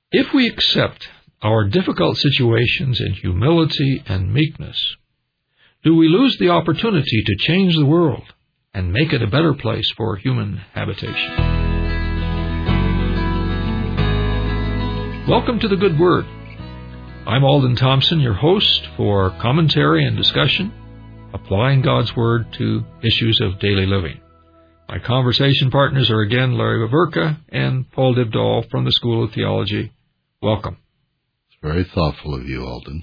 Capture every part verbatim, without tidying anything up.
If we accept our difficult situations in humility and meekness, do we lose the opportunity to change the world and make it a better place for human habitation? Welcome to the Good Word. I'm Alden Thompson, your host for commentary and discussion, applying God's Word to issues of daily living. My conversation partners are again Larry Vaverka and Paul Dybdahl from the School of Theology. Welcome. It's very thoughtful of you, Alden.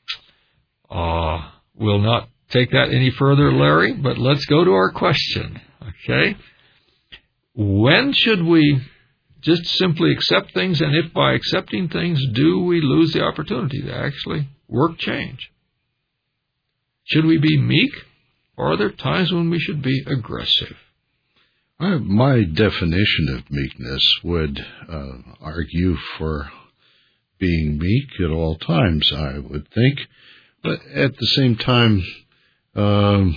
Uh, we'll not take that any further, Larry, but let's go to our question, okay? When should we just simply accept things, and if by accepting things, do we lose the opportunity to actually work change? Should we be meek, or are there times when we should be aggressive? I, my definition of meekness would uh, argue for being meek at all times, I would think. But at the same time, um,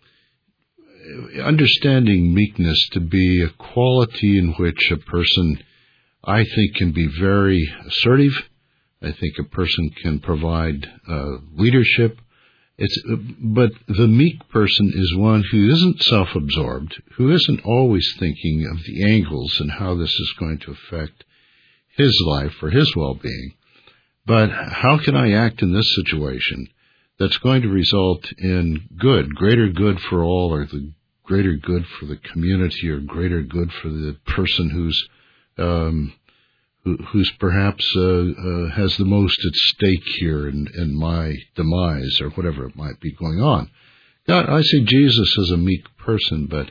understanding meekness to be a quality in which a person, I think, can be very assertive. I think a person can provide uh, leadership. It's, but the meek person is one who isn't self-absorbed, who isn't always thinking of the angles and how this is going to affect his life or his well-being. But how can I act in this situation that's going to result in good, greater good for all, or the greater good for the community, or greater good for the person who's um, who, who's perhaps uh, uh, has the most at stake here in, in my demise, or whatever it might be going on. God, I see Jesus as a meek person, but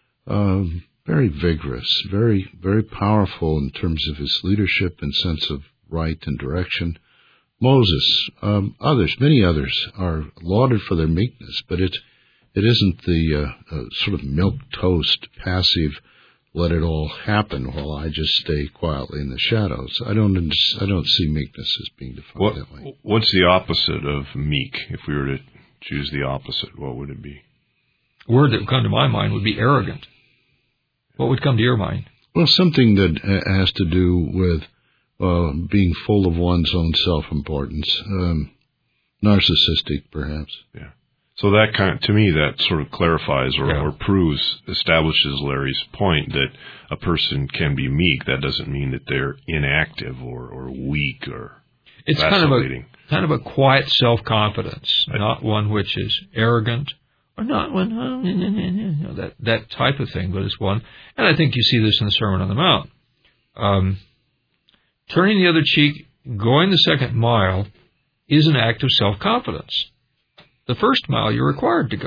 um, very vigorous, very very powerful in terms of his leadership and sense of right and direction. Moses, um, others, many others are lauded for their meekness, but it it isn't the uh, uh, sort of milquetoast, passive, let it all happen while I just stay quietly in the shadows. I don't I don't see meekness as being defined what, that way. What's the opposite of meek? If we were to choose the opposite, what would it be? A word that would come to my mind would be arrogant. What would come to your mind? Well, something that has to do with uh, being full of one's own self-importance, um, narcissistic, perhaps. Yeah. So that kind, to me, that sort of clarifies or, yeah. or proves, establishes Larry's point that a person can be meek. That doesn't mean that they're inactive or, or weak or it's vacillating. kind of a kind of a quiet self-confidence, I, not one which is arrogant, or not one oh, you know, that that type of thing, but it's one. And I think you see this in the Sermon on the Mount. Um, turning the other cheek, going the second mile, is an act of self-confidence. The first mile, you're required to go.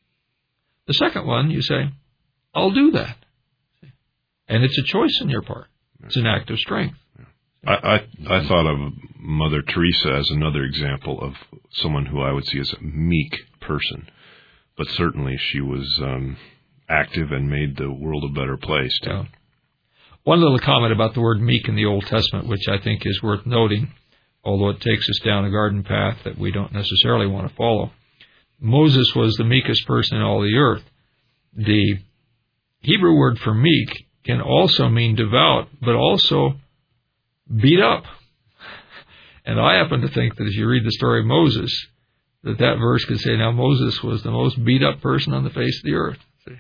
The second one, you say, I'll do that. And it's a choice on your part. It's an act of strength. I, I, I thought of Mother Teresa as another example of someone who I would see as a meek person. But certainly she was um, active and made the world a better place, too. Yeah. One little comment about the word meek in the Old Testament, which I think is worth noting, although it takes us down a garden path that we don't necessarily want to follow. Moses was the meekest person in all the earth. The Hebrew word for meek can also mean devout, but also beat up. And I happen to think that as you read the story of Moses, that that verse could say, now Moses was the most beat up person on the face of the earth.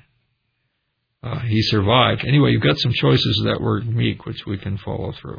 Uh, he survived. Anyway, you've got some choices of that word meek, which we can follow through.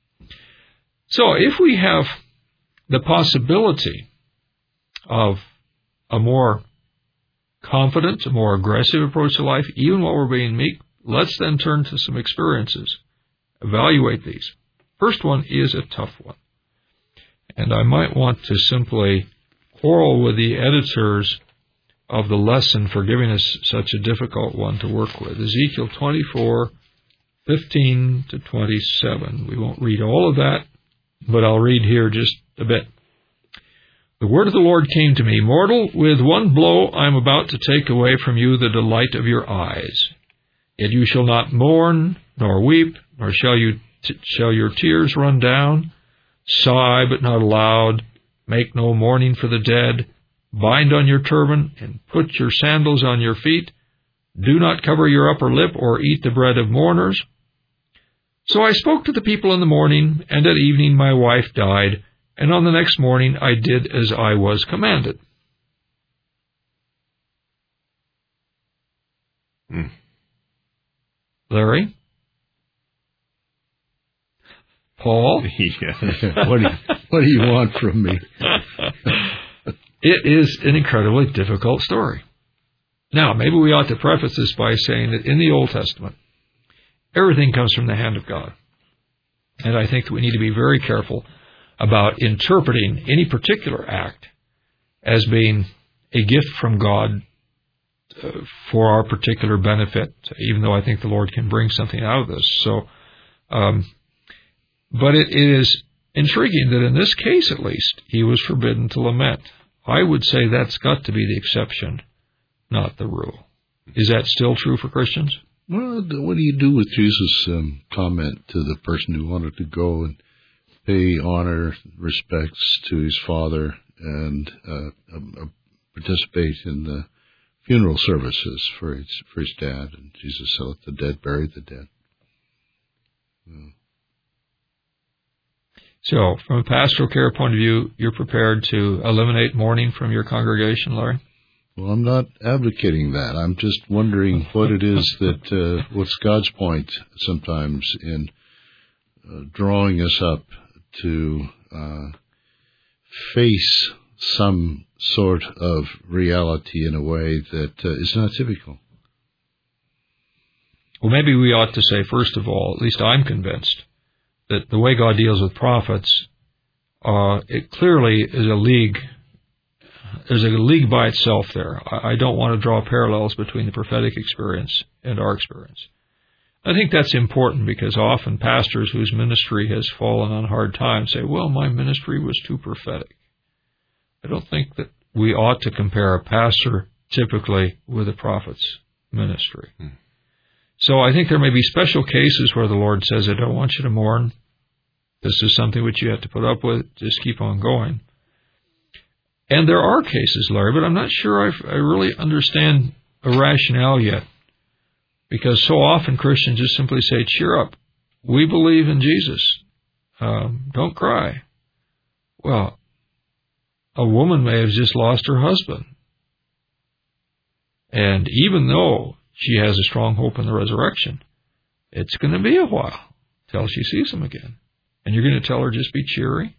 So if we have the possibility of a more confident, a more aggressive approach to life, even while we're being meek, let's then turn to some experiences. Evaluate these. First one is a tough one. And I might want to simply quarrel with the editors of the lesson for giving us such a difficult one to work with. Ezekiel twenty-four, fifteen to twenty-seven. We won't read all of that, but I'll read here just a bit. The word of the Lord came to me, mortal, with one blow I am about to take away from you the delight of your eyes. Yet you shall not mourn, nor weep, nor shall you t- shall your tears run down. Sigh, but not aloud. Make no mourning for the dead. Bind on your turban, and put your sandals on your feet. Do not cover your upper lip, or eat the bread of mourners. So I spoke to the people in the morning, and at evening my wife died, and on the next morning I did as I was commanded. Hmm. Larry? Paul? Yeah. what, do you, what do you want from me? It is an incredibly difficult story. Now, maybe we ought to preface this by saying that in the Old Testament, everything comes from the hand of God. And I think that we need to be very careful about interpreting any particular act as being a gift from God uh, for our particular benefit, even though I think the Lord can bring something out of this. So, um, but it, it is intriguing that in this case, at least, he was forbidden to lament. I would say that's got to be the exception, not the rule. Is that still true for Christians? Well, what do you do with Jesus' um, comment to the person who wanted to go and pay honor, respects to his father, and uh, uh, participate in the funeral services for his for his dad? And Jesus said, "Let the dead bury the dead." Yeah. So, from a pastoral care point of view, you're prepared to eliminate mourning from your congregation, Larry? Well, I'm not advocating that. I'm just wondering what it is that, uh, what's God's point sometimes in uh, drawing us up to uh, face some sort of reality in a way that uh, is not typical. Well, maybe we ought to say, first of all, at least I'm convinced, that the way God deals with prophets, uh, it clearly is a league. There's a league by itself there. I don't want to draw parallels between the prophetic experience and our experience. I think that's important because often pastors whose ministry has fallen on hard times say, well, my ministry was too prophetic. I don't think that we ought to compare a pastor typically with a prophet's ministry. Hmm. So I think there may be special cases where the Lord says, I don't want you to mourn. This is something which you have to put up with. Just keep on going. And there are cases, Larry, but I'm not sure I've, I really understand a rationale yet. Because so often Christians just simply say, cheer up. We believe in Jesus. Um, don't cry. Well, a woman may have just lost her husband. And even though she has a strong hope in the resurrection, it's going to be a while till she sees him again. And you're going to tell her just be cheery?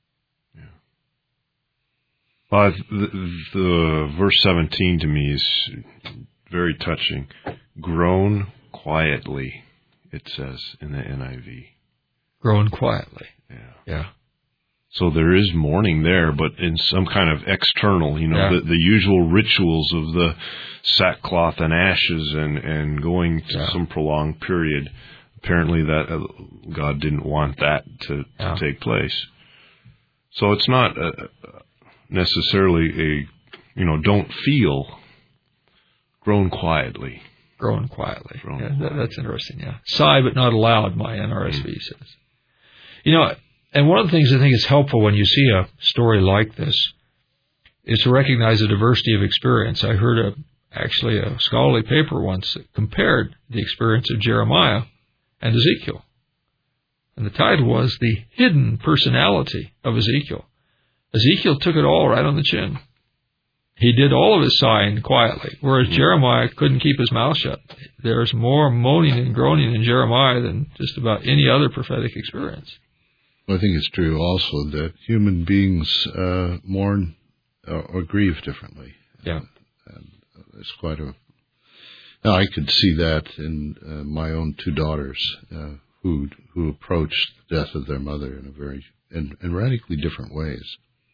Well, the, the verse seventeen to me is very touching. Groan quietly, it says in the N I V. Groan quietly. Yeah. Yeah. So there is mourning there, but in some kind of external, you know, yeah. the, the usual rituals of the sackcloth and ashes and, and going to yeah. some prolonged period. Apparently that uh, God didn't want that to, yeah. to take place. So it's not a, necessarily a, you know, don't feel, groan quietly. Groan quietly. Groan yeah, quietly. That, that's interesting, yeah. Sigh but not aloud, my N R S V mm. says. You know, and one of the things I think is helpful when you see a story like this is to recognize the diversity of experience. I heard a, actually a scholarly paper once that compared the experience of Jeremiah and Ezekiel. And the title was The Hidden Personality of Ezekiel. Ezekiel took it all right on the chin. He did all of his sighing quietly, whereas mm-hmm. Jeremiah couldn't keep his mouth shut. There's more moaning and groaning in Jeremiah than just about any other prophetic experience. Well, I think it's true also that human beings uh, mourn uh, or grieve differently. Yeah. And it's quite a... Now, I could see that in uh, my own two daughters uh, who who approached the death of their mother in a very in, in radically different ways.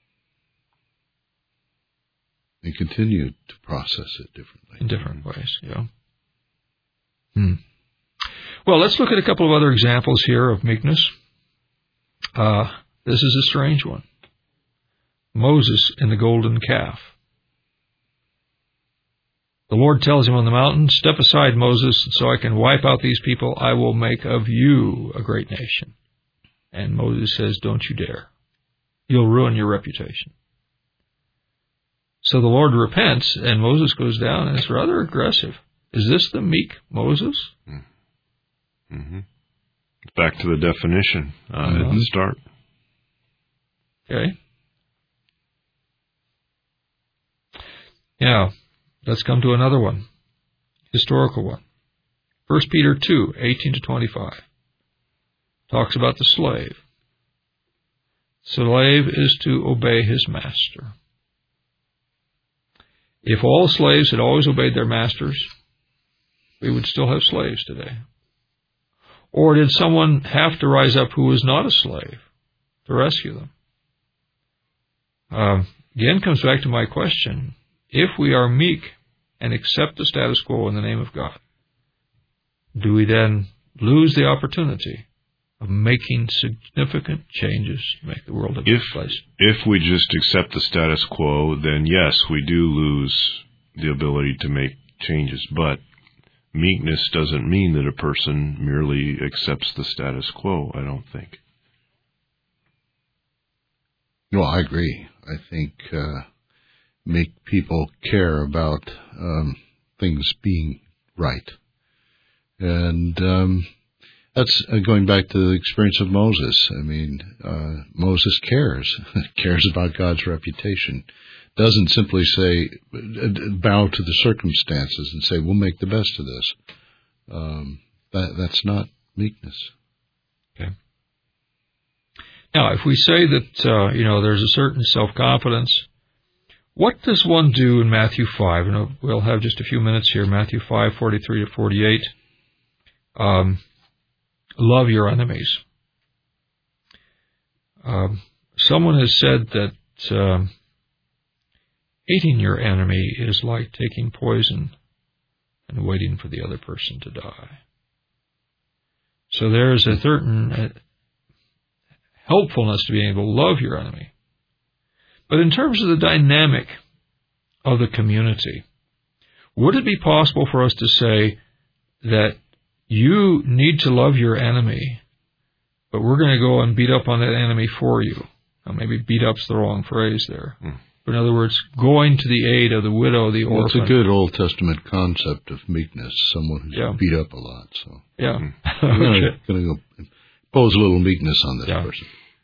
They continue to process it differently. In different ways, yeah. Hmm. Well, let's look at a couple of other examples here of meekness. Uh, this is a strange one. Moses and the golden calf. The Lord tells him on the mountain, step aside, Moses, so I can wipe out these people. I will make of you a great nation. And Moses says, don't you dare. You'll ruin your reputation. So the Lord repents, and Moses goes down, and it's rather aggressive. Is this the meek Moses? Mm-hmm. Back to the definition uh, uh-huh. at the start. Okay. Now, let's come to another one, historical one. First Peter two, eighteen to twenty-five, talks about the slave. Slave is to obey his master. If all slaves had always obeyed their masters, we would still have slaves today. Or did someone have to rise up who was not a slave to rescue them? Uh, again, comes back to my question. If we are meek and accept the status quo in the name of God, do we then lose the opportunity of making significant changes to make the world a better place? If we just accept the status quo, then yes, we do lose the ability to make changes. But meekness doesn't mean that a person merely accepts the status quo, I don't think. No, I agree. I think uh, meek people care about um, things being right. And um, that's uh, going back to the experience of Moses. I mean, uh, Moses cares, cares about God's reputation. Doesn't simply say, bow to the circumstances and say, we'll make the best of this. Um, that, that's not meekness. Okay. Now, if we say that, uh, you know, there's a certain self-confidence, what does one do in Matthew five? And we'll have just a few minutes here, Matthew five, forty-three to forty-eight. Um, love your enemies. Um, someone has said that um, hating your enemy is like taking poison and waiting for the other person to die. So there's a certain uh, helpfulness to being able to love your enemy. But in terms of the dynamic of the community, would it be possible for us to say that you need to love your enemy, but we're going to go and beat up on that enemy for you? Now, maybe beat up's the wrong phrase there. Hmm. But in other words, going to the aid of the widow, the well, orphan. It's a good Old Testament concept of meekness, someone who's yeah. beat up a lot. So yeah. I'm going to go impose a little meekness on this yeah. person.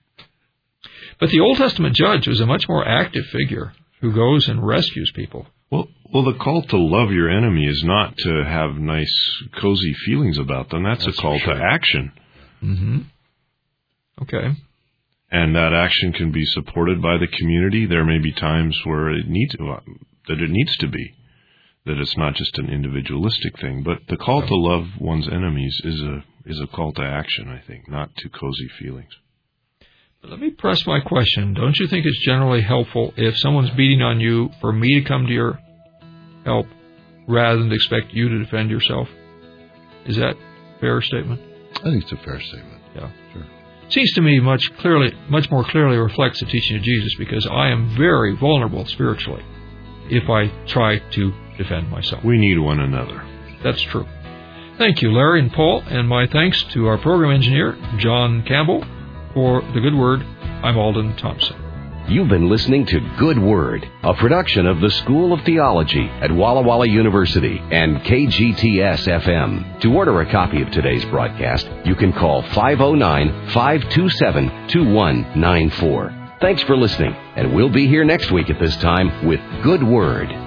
But the Old Testament judge was a much more active figure who goes and rescues people. Well, well, the call to love your enemy is not to have nice, cozy feelings about them. That's, That's a call sure. to action. Mm-hmm. Okay. And that action can be supported by the community. There may be times where it needs that it needs to be, that it's not just an individualistic thing. But the call to love one's enemies is a is a call to action, I think, not to cozy feelings. Let me press my question. Don't you think it's generally helpful if someone's beating on you for me to come to your help rather than to expect you to defend yourself? Is that a fair statement? I think it's a fair statement. Yeah. Sure. Seems to me much clearly, much more clearly reflects the teaching of Jesus, because I am very vulnerable spiritually if I try to defend myself. We need one another. That's true. Thank you, Larry and Paul, and my thanks to our program engineer, John Campbell. For The Good Word, I'm Alden Thompson. You've been listening to Good Word, a production of the School of Theology at Walla Walla University and K G T S F M. To order a copy of today's broadcast, you can call five oh nine, five two seven, two one nine four. Thanks for listening, and we'll be here next week at this time with Good Word.